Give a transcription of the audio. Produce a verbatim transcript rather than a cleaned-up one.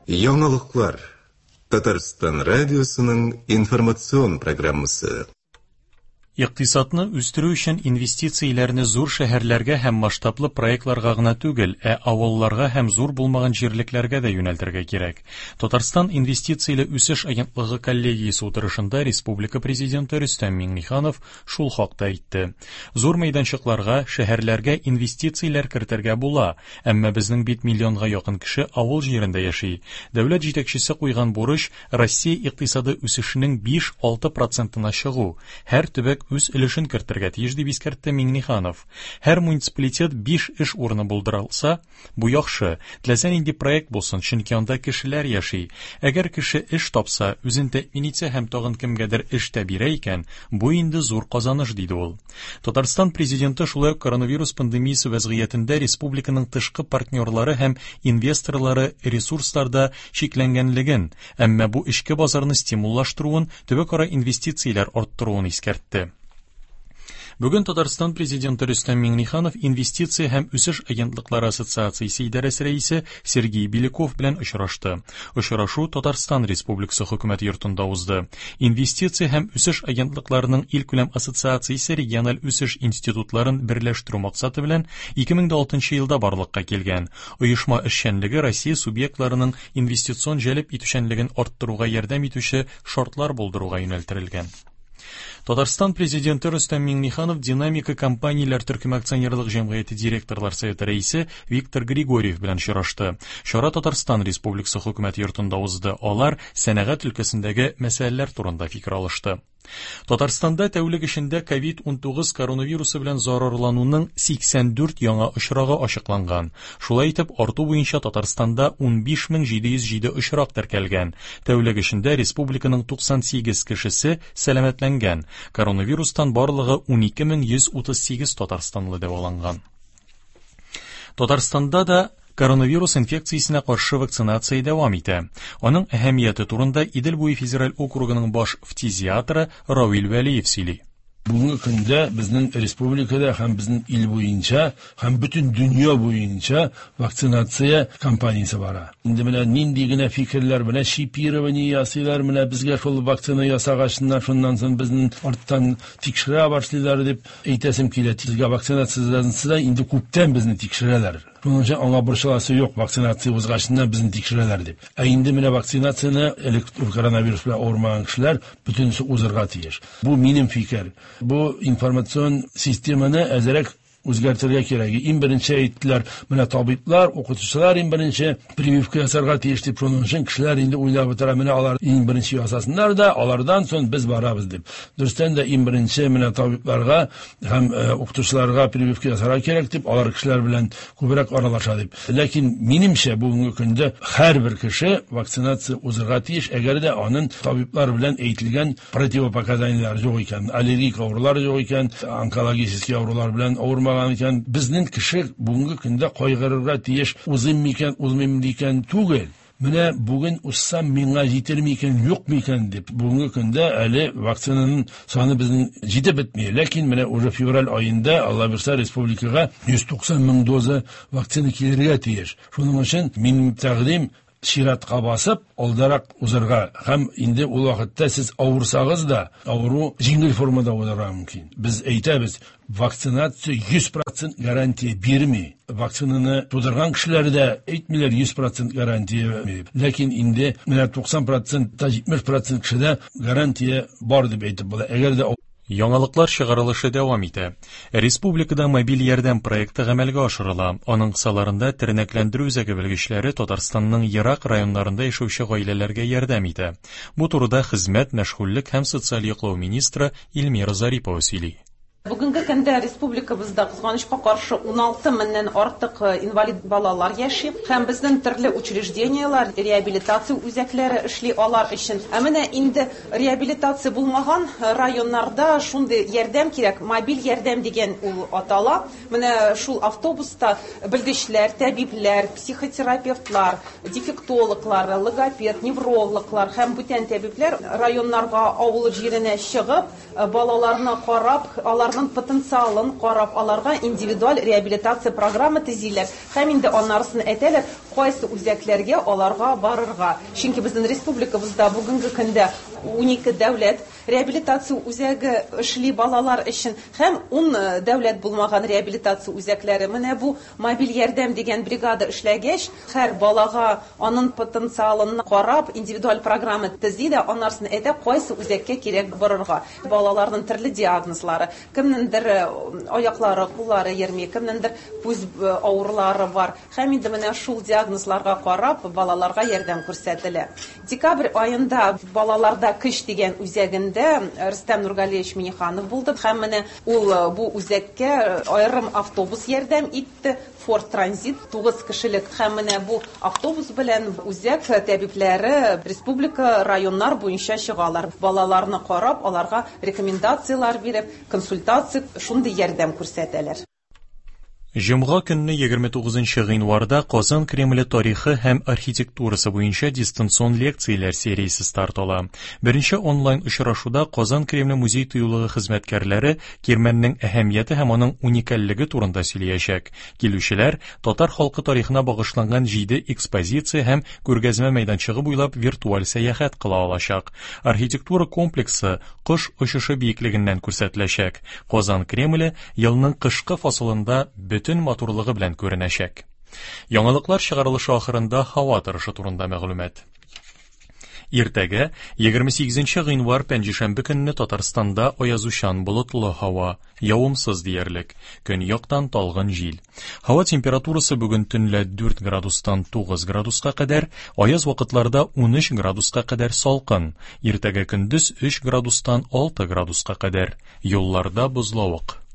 Яңалыклар. Татарстан радиосының информацион программасы. Иктисадны үстерү өчен инвестицияләрне зур шәһәрләргә һәм масштаблы проектларга гына түгел, ә авылларга һәм зур булмаган җирлекләргә дә юнәлтергә кирәк. Татарстан инвестицияле үсеш агентлыгы коллегиясе утырышында республика президенты Рөстәм Миңнеханов шул хакта әйтте. Зур мәйданчыкларга, шәһәрләргә инвестицияләр кертергә була, әмма безнең бит миллионга якын кеше авыл җирендә яши. Дәүләт җитәкчесе куйган бурыч Россия икътисады үсешенең биш-алты процентына чыгу. Һәр төбәк үз өлешен кертергә тиеш дип искәртте Миңнеханов. Һәр муниципалитет биш эш урыны булдырылса, бу яхшы. Теләсә нинди проект булсын, чөнки анда кешеләр яши. Әгәр кеше эш тапса, үзен тәэмин итсә һәм тагын кемгәдер эш тә бирә икән, бу инде зур казаныш, диде ул. Татарстан президенты шулай ук коронавирус пандемиясе вәзгыятендә республиканың тышкы партнерлары һәм инвесторлары ресурсларда шикләнгәнлеген, әмма бу эчке базарны стимуллаштыруын, төбәкара инвестицияләр арттыруын искәртте. Бүген Татарстан президенты Рөстәм Миңнеханов инвестиция һәм үсеш агентлыклары ассоциациясе идарәсе рәисе Сергей Беляков белән очрашты. Очрашу Татарстан Республикасы хөкүмәт йортында узды. Инвестиция һәм үсеш агентлыкларының илкүләм ассоциациясе региональ үсеш институтларын берләштерү максаты белән ике мең алтынчы елда барлыкка килгән. Оешма эшчәнлеге Россия субъектларының инвестицион җәлеп итүчәнлеген арттыруга ярдәм итүче шартлар булдыруга юнәлтелгән. Татарстан президенты Рөстәм Миңнеханов динамика компанияләр төркем акционерлык җәмгыяте директорлар советы рәисе Виктор Григорьев белән очрашты. Чара Татарстан Республикасы хөкүмәт йортында узды. Алар сәнәгать өлкәсендәге мәсьәләләр турында фикер алышты. Татарстанда тәүлек эчендә ковид унтугыз коронавирусы белән зарарлануның сиксән дүрт яңа очрагы ачыкланган. Шулай итеп, арту буенча Татарстанда ун биш мең җиде йөз җиде очрак теркәлгән. Тәүлек эчендә республиканың туксан сигез кешесе сәламәтләнгән. Коронавирустан барлыгы ун ике мең йөз утыз сигез татарстанлы дәваланган. Татарстанда да коронавирус инфекциясенә каршы вакцинация дәвам итә. Аның әһәмияте турында Идел буе федераль округының баш фтизиатры Равил Вәлиев сөйли. Бүгенге көндә безнең республикада һәм безнең ил буенча һәм бөтен дөнья буенча вакцинация кампаниясе бара. Инде менә нинди генә фикерләр белән чипирование ясыйлар, менә безгә шул вакцина ясагачыннан шуннан соң безнең арттан тикшерә башлыйлар дип әйтәсем килә. Безгә вакцинациядән инде күптән безне тикшерәләр. Шуның өчен аңа борчыласы юк, вакцинация узгачыннан безне тикшерәләр дип. Ә инде менә вакцинацияны коронавирус белән авырмаган кешеләр бөтенесе узырга тиеш. Бу минем фикер. Бу информацион системаны әзрәк үзгәртергә кирәк. Иң беренче әйттеләр, менә табиблар, укытучылар иң беренче прививка ясарга тиеш дип, шуның өчен кешеләр инде уйлап утыра, менә алар иң беренче ясасыннар да, алардан соң без барабыз дип. Дөрестән дә иң беренче менә табибларга һәм укытучыларга прививка ясарга кирәк дип, алар кешеләр белән күбрәк аралаша дип. Ләкин минемчә бүгенге көндә һәрбер кеше вакцинация узырга тиеш, әгәр дә аның табиблар белән әйтелгән противопоказанияләр юк икән, аллергик авырулар юк икән, онкологик авырулар белән авырма икән, безнең кеше бүгенге көндә кайгырырга тиеш, узым микән, узмыйм дигән түгел. Менә бүген уссам миңа җитәрме икән, юкмы икән дип. Бүгенге көндә әле вакцинаның саны безнең җитеп бетми. Ләкин менә уже февраль аенда Алла бирсә республикага йөз туксан мең доза вакцина килергә тиеш. Шуның өчен минем тәкъдим чиратка басып, алдарак узырга. Һәм инде ул вакытта сез авырсагыз да, авыру җиңел формада узарга мөмкин. Без әйтәбез, вакцинация йөз процент гарантия бирми. Вакцинаны тудырган кешеләр дә әйтмиләр йөз процент гарантия бирми. Ләкин инде менә туксан процент та җитмеш процент кешедә гарантия бар дип әйтеп була. Әгәр дә Яңалыклар чыгарылышы дәвам итә. Республикада мобиль ярдәм проекты гамәлгә ашырыла. Аның кысаларында тернәкләндерү үзәге белгечләре Татарстанның ерак районнарында яшәүче гаиләләргә ярдәм итә. Бу турыда хезмәт, мәшгульлек һәм социаль яклау министры Илмира Зарипова сөйли. Бүгенге көндә республикабызда кызганычка каршы ун алты меңнән артык инвалид балалар яши, һәм безнең төрле учреждениялар, реабилитация үзәкләре эшли алар өчен. Ә менә инде реабилитация булмаган районнарда шундый ярдәм кирәк, мобиль ярдәм дигән ул атала. Менә шул автобуста белгечләр, табиблар, психотерапевтлар, дефектологлар, логопед, неврологлар һәм бүтән табиблар районнарга, авыл җиренә чыгып, балаларны карап, алар балаларның потенциалын карап, аларга индивидуаль реабилитация программы төзиләр. Һәм инде аннарысын әйтәләр, кайсы үзәкләргә аларга барырга. Чөнки безнең республикабызда бүгенге көндә унике дәүләт реабилитация үзәге эшли балалар өчен һәм ун дәүләт булмаган реабилитация үзәкләре. Менә бу мобиль ярдәм дигән бригада эшләгәч, һәр балага аның потенциалын карап, индивидуаль программа төзи дә, аннарысын әйтә, кайсы үзәккә кирәк барырга. Балаларның төрле диагнозлары, кемнеңдер аяклары, куллары йөрми, кемнеңдер күз авырулары бар. Һәм инде менә шул диагнозларга карап, балаларга ярдәм күрсәтелә. Декабрь аенда балаларда кыш дигән үзәгендә Рөстәм Нургалиевич Миниханов булды. Һәм менә ул бу үзәккә аерым автобус ярдәм итте. Ford Transit тугыз кешелек. Һәм менә бу автобус белән үзәк табибләре республика, районнар буенча чыгалар. Балаларны карап, аларга рекомендациялар биреп, консультация, шундый ярдәм күрсәтәләр. Җомга көнне егерме тугызынчы гыйнварда Казан Кремле тарихы һәм архитектурасы буенча дистанцион лекцияләр сериясе старт ала. Беренче онлайн очрашуда Казан Кремле музей тыюлыгы хезмәткәрләре Кирмәннең әһәмияте һәм аның уникальлеге турында сөйләячәк. Килүчеләр татар халкы тарихына багышланган җиде экспозиция һәм күргәзмә мәйданчыгы буйлап виртуаль сәяхәт кыла алачак. Архитектура комплексы кыш очышы биеклегеннән күрсәтеләчәк. Казан Кремле елның кышкы фасылында бөтен матурлыгы белән күренәчәк. Яңалыклар чыгарылышы ахырында һава торышы турында мәгълүмат. Иртәгә егерме сигезенче гыйнвар пәнҗешәмбе көнне Татарстанда аязучан болытлы һава, явымсыз диярлек, көньяктан талгын җил. Һава температурасы бүген төнлә дүрт градустан тугыз градуска кадәр, аяз вакытларда ун өч градуска кадәр салкын, иртәгә көндез өч градустан алты градуска кадәр, юлларда бозлавык.